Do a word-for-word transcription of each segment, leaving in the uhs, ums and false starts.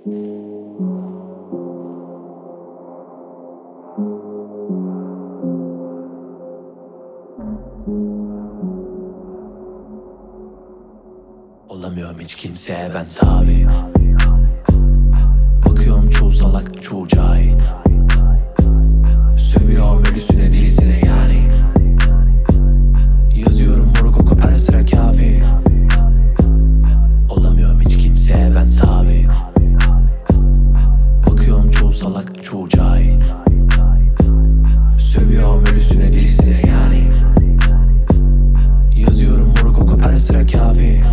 Olamıyorum hiç kimseye ben tabi. Bakıyorum çoğu salak çoğu cahil. Sövüyorum ölüsüne dirisine yani. Yazıyorum moruk oku ara sıra kafi. Olamıyorum hiç kimseye ben tabi. Bakıyorum çoğu salak çoğu cahil. Sövüyorum ölüsüne dirisine yani. Yazıyorum moruk oku ara sıra kafi.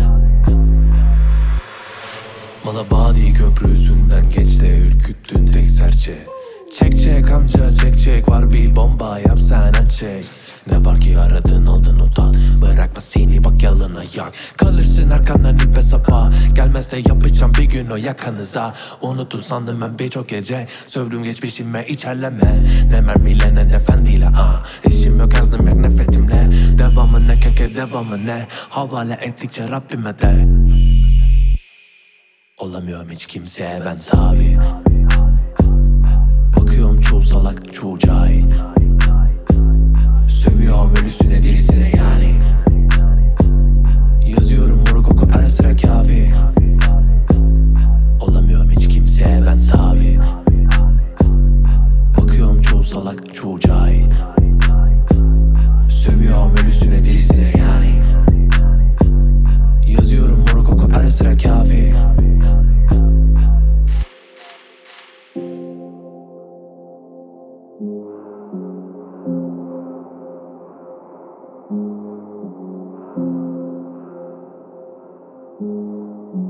Malabadi köprüsünden geç de ürküttün tek serçe. Çek çek amca çek çek var bir bomba yap sen aç çek. Ne var ki aradın aldın utan. Bırakma seni bak yalına yak. Kalırsın arkandan ipe sapa. Gelmezse yapacağım bir gün o yakanıza. Unutun sandım ben birçok gece. Sövdüm geçmişime içerleme. Ne mermiyle ne efendiyle ah. İşim yok yazdım yok nefretimle. Devamı ne keke devamı ne. Havale ettikçe Rabbime de. Olamıyorum hiç kimseye ben tabi. Bakıyorum çoğu salak çoğu cahil. Sövüyorum ölüsüne dirisine yani. Yazıyorum moruk oku ara sıra kafi. Olamıyorum hiç kimseye ben tabi. Bakıyorum çoğu salak çoğu cahil. Sövüyorum ölüsüne dirisine yani. Yazıyorum moruk oku ara sıra kafi. Thank you.